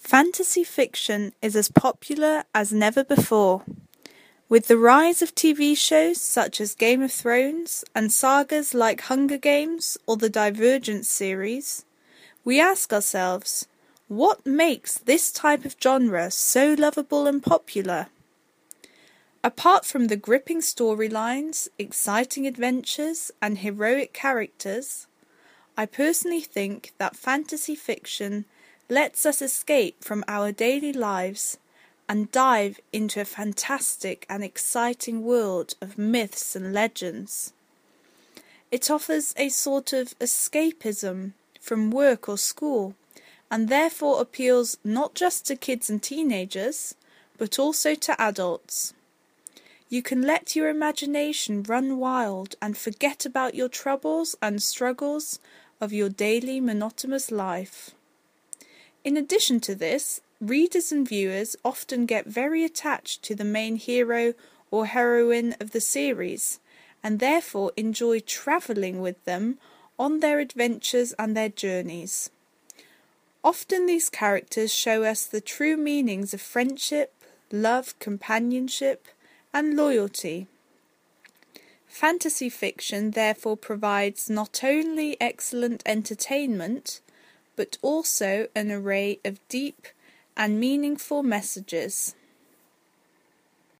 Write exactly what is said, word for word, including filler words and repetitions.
Fantasy fiction is as popular as never before. With the rise of T V shows such as Game of Thrones and sagas like Hunger Games or the Divergent series, we ask ourselves, what makes this type of genre so lovable and popular? Apart from the gripping storylines, exciting adventures, and heroic characters, I personally think that fantasy fiction lets us escape from our daily lives and dive into a fantastic and exciting world of myths and legends. It offers a sort of escapism from work or school, and therefore appeals not just to kids and teenagers, but also to adults. You can let your imagination run wild and forget about your troubles and struggles of your daily monotonous life. In addition to this, readers and viewers often get very attached to the main hero or heroine of the series, and therefore enjoy travelling with them on their adventures and their journeys. Often these characters show us the true meanings of friendship, love, companionship, and loyalty. Fantasy fiction therefore provides not only excellent entertainment, but also an array of deep and meaningful messages.